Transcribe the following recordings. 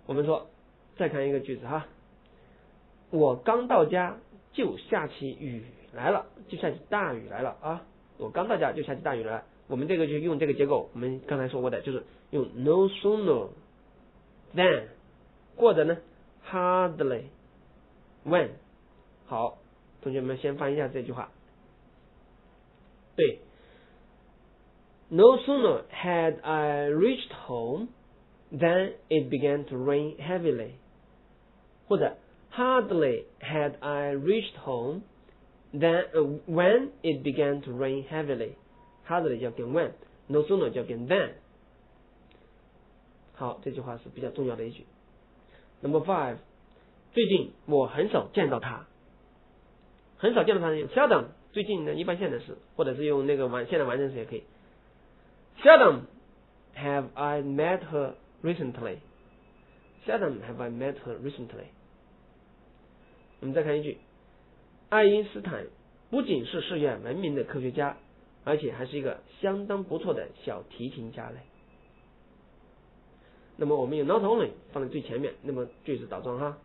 我们说再看一个句子哈，我刚到家就下起雨来了，就下起大雨来了啊！我刚到家就下起大雨来了。我们这个就用这个结构，我们刚才说过的，就是用 no sooner than 或者呢 hardly when。好，同学们先翻译一下这句话。对 ，No sooner had I reached home than it began to rain heavily， 或者 Hardly had I reached home than when it began to rain heavily。Hardly 叫跟 when，no sooner 叫跟 than。好，这句话是比较重要的一句。Number 5， 最近我很少见到他。很少见到他用 seldom， 最近呢一般现在是，或者是用那个现在完成时也可以。Seldom have I met her recently. Seldom have I met her recently. 我们再看一句，爱因斯坦不仅是世界闻名的科学家，而且还是一个相当不错的小提琴家嘞。那么我们用 not only 放在最前面，那么句子倒装哈。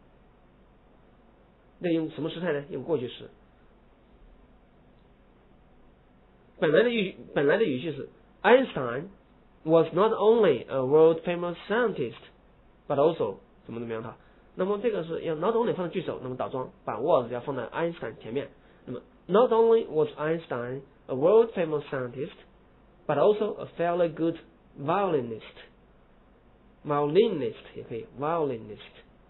那用什么时态呢？用过去时。本来的语序是 Einstein was not only a world famous scientist, but also 怎么样它。那么这个是要 not only 放在句首，那么倒装把 was 要放在 Einstein 前面。那么 not only was Einstein a world famous scientist, but also a fairly good violinist 也可以 violinist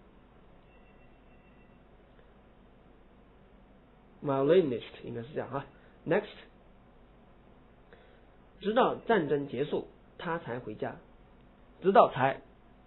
应该是这样哈。Next， 直到战争结束，他才回家。直到才，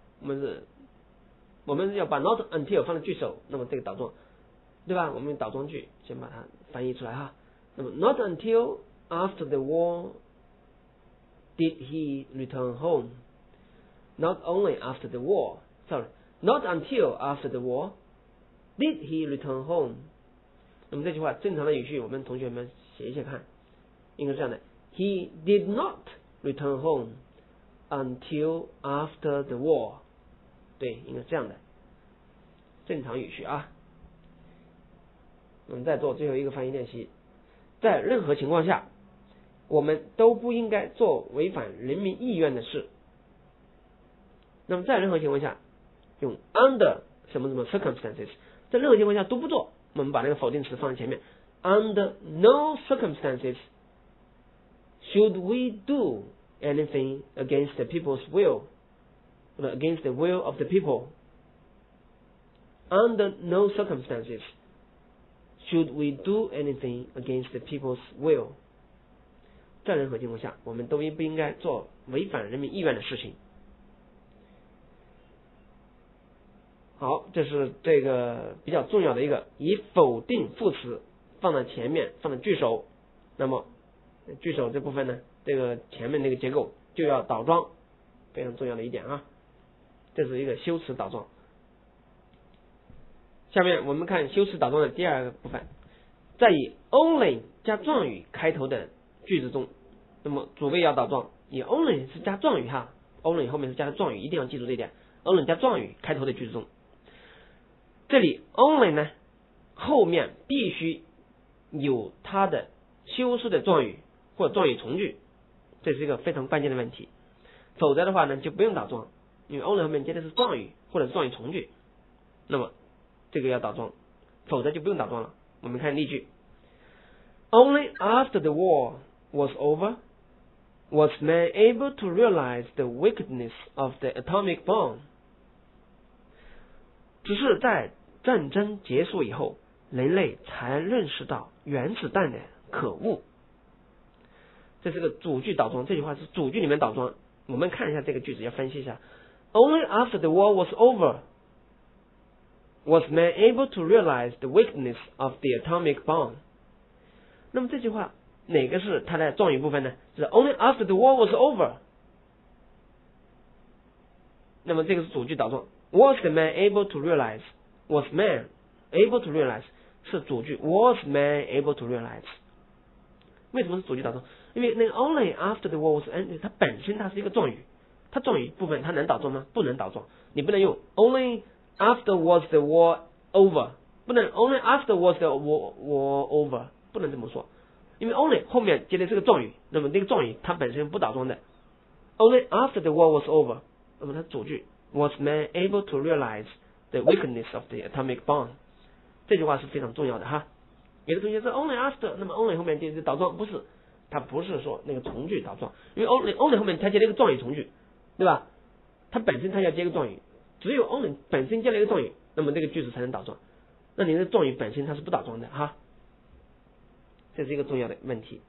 我们要把 not until 放在句首，那么这个倒装，对吧？我们用倒装句先把它翻译出来哈。那么 not until after the war did he return home. Not only after the war, not until after the war did he return home. 那么这句话正常的语序，我们同学们写一写看，应该是这样的 ：He did not return home until after the war。对，应该是这样的，正常语序啊。我们再做最后一个翻译练习，在任何情况下，我们都不应该做违反人民意愿的事。那么在任何情况下，用 under 什么 circumstances， 在任何情况下都不做。我们把那个否定词放在前面 ，Under no circumstances should we do anything against the people's will, against the will of the people. Under no circumstances should we do anything against the people's will. 在任何情况下，我们都不应该做违反人民意愿的事情。好，这是这个比较重要的一个，以否定副词放在前面，放在句首。那么句首这部分呢，这个前面那个结构就要倒装，非常重要的一点啊。这是一个修辞倒装。下面我们看修辞倒装的第二个部分，在以 only 加状语开头的句子中，那么主谓要倒装，以 only 是加状语哈 ，only 后面是加的状语，一定要记住这一点 ，only 加状语开头的句子中。这里 only 呢，后面必须有它的修饰的状语或者状语从句，这是一个非常关键的问题。否则的话呢，就不用倒装，因为 only 后面接的是状语或者是状语从句，那么这个要倒装，否则就不用倒装了。我们看例句 ：Only after the war was over was man able to realize the wickedness of the atomic bomb。只是在战争结束以后，人类才认识到原子弹的可恶。这是个主句倒装，这句话是主句里面倒装。我们看一下这个句子，要分析一下。Only after the war was over was man able to realize the wickedness of the atomic bomb。那么这句话哪个是它的状语部分呢？就是 Only after the war was over。那么这个是主句倒装。Was the man able to realize? Was man able to realize? 是主句 Was man able to realize? 为什么是主句倒装？因为那个 only after the war was ended， 它本身它是一个状语， 它状语部分它能倒装吗？不能倒装，你不能用 only after was the war over， 不能 only after was the war over， 不能这么说，因为 only 后面接的是个状语，那么这个状语它本身不倒装的。Only after the war was over， 那么它主句 was man able to realize the weakness of the atomic bomb， 这句话是非常重要的哈。有的同学说 only after， 那么 only 后面接的倒装不是，它不是说那个从句倒装，因为 only 后面它接了一个状语从句，对吧？它本身它要接个状语，只有 only 本身接了一个状语，那么这个句子才能倒装。那你的状语本身它是不倒装的哈，这是一个重要的问题。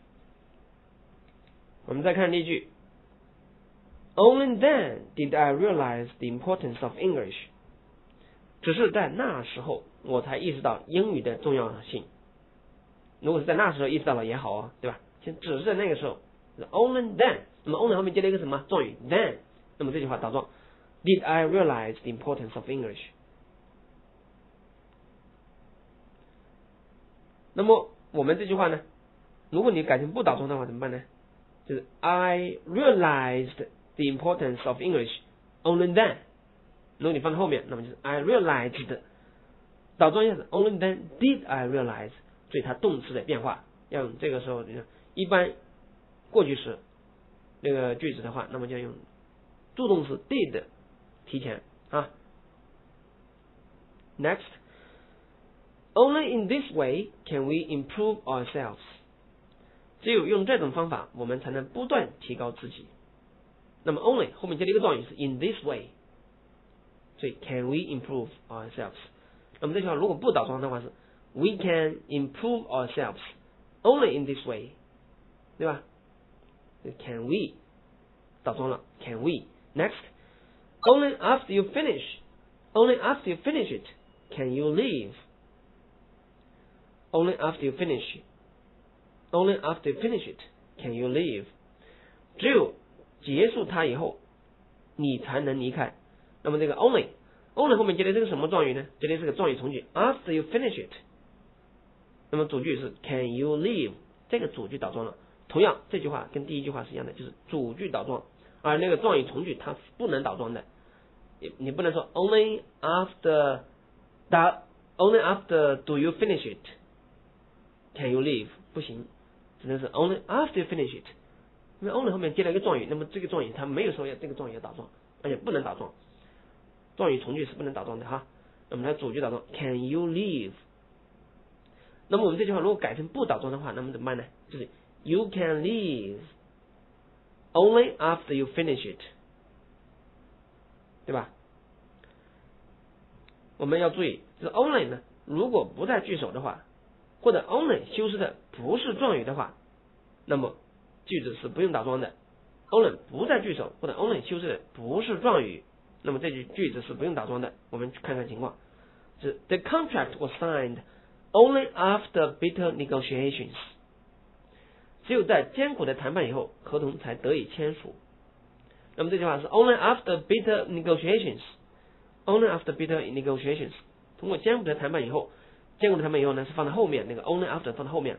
我们再看例句 ，Only then did I realize the importance of English。只是在那时候我才意识到英语的重要性。如果是在那时候意识到了也好啊，对吧？只是在那个时候 ，Only then， 那么 only 后面接了一个什么状语 then， 那么这句话倒装 ，Did I realize the importance of English？ 那么我们这句话呢，如果你改成不倒装的话怎么办呢？就是 I realized the importance of English only then。如果你放在后面，那么就是 I realized， 倒装一下子 only then did I realize， 所以它动词的变化要用这个时候，一般过去时那个句子的话，那么就要用助动词 did 提前啊。Next， only in this way can we improve ourselves。只有用这种方法，我们才能不断提高自己。那么 only 后面接了一个状语是 in this way， 所以 can we improve ourselves。那么这句话如果不倒装的话是 we can improve ourselves only in this way， 对吧？ can we 倒装了 can we。 Next， only after you finish it can you leave。 Only after you finish it can you leave。 只有结束它以后你才能离开。那么这个 only 后面接的这个什么状语呢？接的是个状语从句 after you finish it， 那么主句是 can you leave， 这个主句倒装了。同样这句话跟第一句话是一样的，就是主句倒装，而那个状语从句它不能倒装的。你不能说 only after do you finish it can you leave， 不行，只能是 only after you finish it。 因为 only 后面接了一个状语，那么这个状语它没有说要这个状语要倒装，而且不能倒装，状语从句是不能倒装的哈。那么它主句倒装 can you leave。 那么我们这句话如果改成不倒装的话，那么怎么办呢？就是 you can leave only after you finish it， 对吧？我们要注意，就是 only 呢，如果不在句首的话，或者 only 修饰的不是状语的话，那么句子是不用倒装的。 only 不在句首或者 only 修饰的不是状语，那么这句子是不用倒装的。我们看看情况，是 The contract was signed only after bitter negotiations。 只有在艰苦的谈判以后，合同才得以签署。那么这句话是 only after bitter negotiations， only after bitter negotiations， 通过艰苦的谈判以后，艰苦的谈判以后呢是放在后面，那个 only after 放在后面。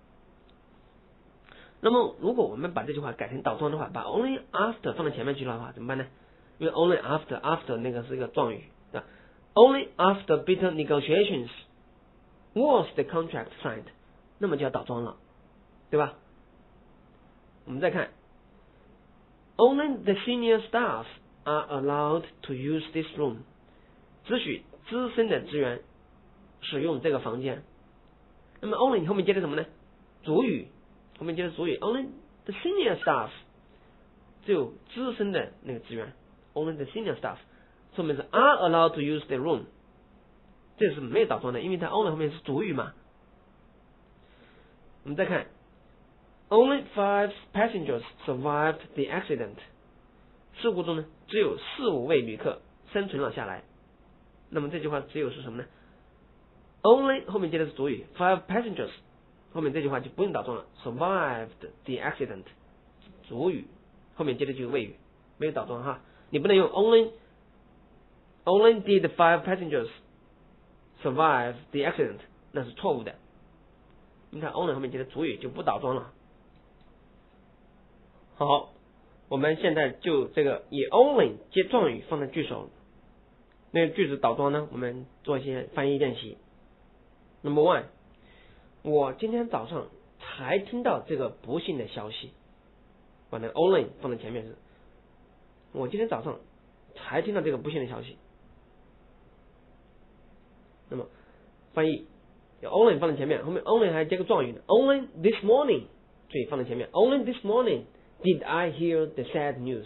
那么如果我们把这句话改成倒装的话，把 only after 放在前面去的话怎么办呢？因为 only after 那个是一个状语，对吧？ Only after bitter negotiations was the contract signed， 那么就要倒装了，对吧？我们再看 Only the senior staff are allowed to use this room， 只许资深的职员使用这个房间。那么 only 后面接的什么呢？主语，后面接的主语 Only the senior staff， 只有资深的那个职员 Only the senior staff， 后面是 are allowed to use the room， 这是没有倒装的，因为它 only 后面是主语嘛。我们再看Only 5 passengers survived the accident， 事故中呢只有4-5位旅客生存了下来。那么这句话只有是什么呢？ Only 后面接的是主语 5 passengers， 后面这句话就不用倒装了， survived the accident 主语后面接的就是谓语，没有倒装哈。你不能用 only did 5 passengers survive the accident， 那是错误的。你看 only 后面接的主语就不倒装了。好， 我们现在就这个以 only 接状语放在句首，那个句子倒装呢，我们做一些翻译练习。Number one， 我今天早上才听到这个不幸的消息，把那个 only 放在前面是，我今天早上才听到这个不幸的消息。那么翻译有 only 放在前面，后面 only 还接个状语呢 ，only this morning， 注意放在前面 ，only this morning did I hear the sad news，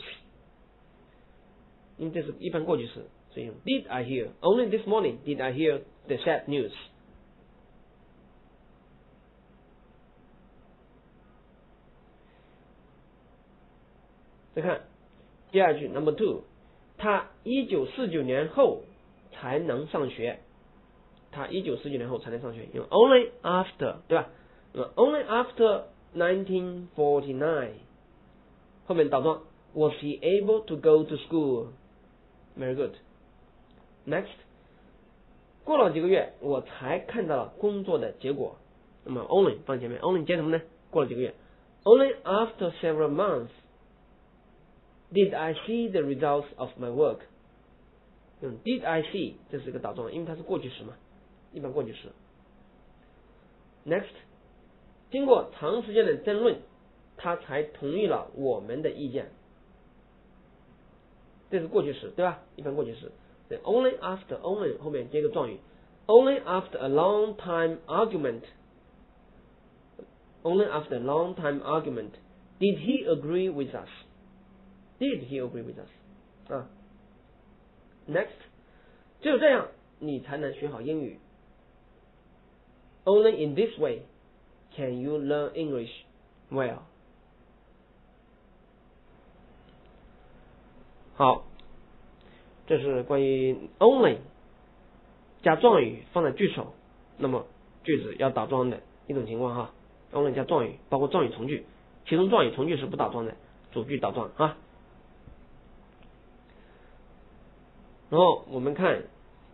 因为这是一般过去式，所以用 did I hear only this morning did I hear the sad news。再看第二句 ，Number two， 他1949年后才能上学。他1949年后才能上学，用 only after， 对吧？那么 only after 1949， 后面倒装 was he able to go to school？ Very good。Next， 过了几个月，我才看到了工作的结果。那么 only 放前面 ，only 接什么呢？过了几个月 ，only after several months did I see the results of my work？ 用 did I see， 这是一个倒装，因为它是过去时嘛。一般过去时。Next， 经过长时间的争论，他才同意了我们的意见。这是过去时，对吧？一般过去时。对 ，only after only 后面接个状语 ，only after a long time argument。Only after a long time argument did he agree with us. Did he agree with us？ 啊 ，Next， 只有这样你才能学好英语。Only in this way can you learn English well. 好，这是关于 only 加状语放在句首，那么句子要倒装的一种情况哈。only 加状语，包括状语从句，其中状语从句是不倒装的，主句倒装啊。然后我们看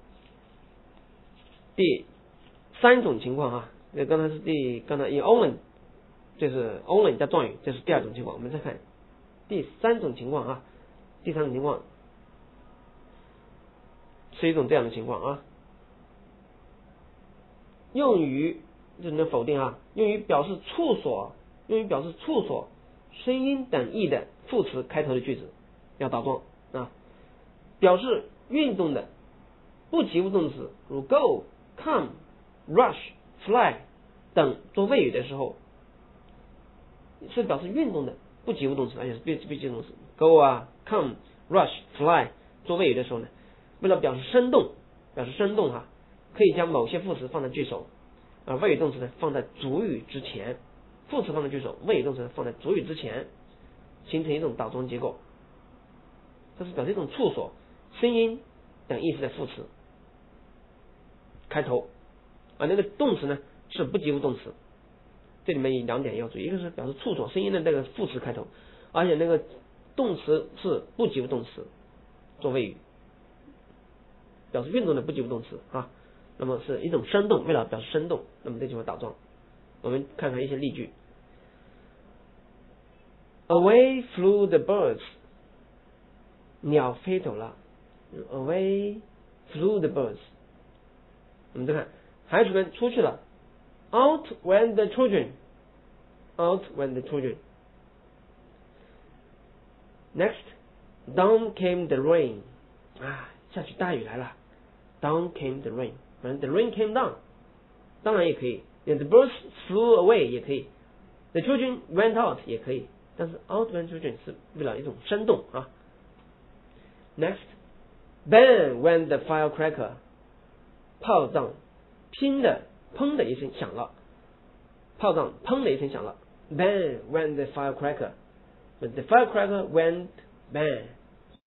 第三种情况哈，刚才以 only， 这是 only 加状语，这是第二种情况。我们再看第三种情况啊，第三种情况是一种这样的情况啊，用于这能否定啊，用于表示处所、声音等意的副词开头的句子要倒装啊，表示运动的不及物动词如 go、come、rush、fly 等做谓语的时候，是表示运动的不及物动词，而且是必及物动词 go 啊、come、rush、fly 做谓语的时候呢，为了表示生动哈，可以将某些副词放在句首，而谓语动词呢放在主语之前，副词放在句首，谓语动词放在主语之前，形成一种倒装结构。这是表示一种处所、声音等意思的副词开头，而那个动词呢是不及物动词。这里面有两点要注意，一个是表示处所、声音的那个副词开头，而且那个动词是不及物动词做谓语，表示运动的不及物动词啊。那么是一种生动，为了表示生动，那么这句话倒装。我们看看一些例句。Away flew the birds， 鸟飞走了。Away flew the birds。我们再看，孩子们出去了。Out went the children。 Out went the children。 Next， down came the rain。 下起大雨来了。Down came the rain。 反正 the rain came down 当然也可以， the birds flew away 也可以， the children went out 也可以，但是 out went children 是为了一种生动啊。Next， bang went the firecracker。 炮仗砰的一声响了，炮仗砰的一声响了。 Bang went the firecracker， but the firecracker went bang。